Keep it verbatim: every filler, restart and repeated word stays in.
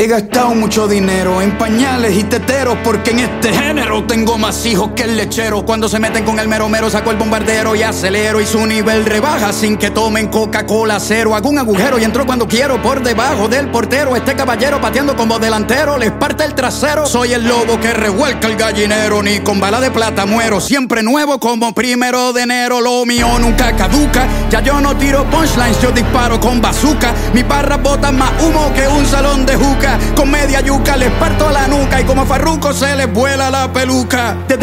He gastado mucho dinero en pañales y teteros, porque en este género tengo más hijos que el lechero. Cuando se meten con el mero mero saco el bombardero y acelero, y su nivel rebaja sin que tomen Coca-Cola cero. Hago un agujero y entro cuando quiero por debajo del portero. Este caballero pateando como delantero les parte el trasero. Soy el lobo que revuelca el gallinero, ni con bala de plata muero, siempre nuevo como primero de enero. Lo mío nunca caduca, ya yo no tiro punchlines, yo disparo con bazooka. Mis barras botan más humo que un salón de juca. Con media yuca les parto la nuca y como Farruko se les vuela la peluca. Desde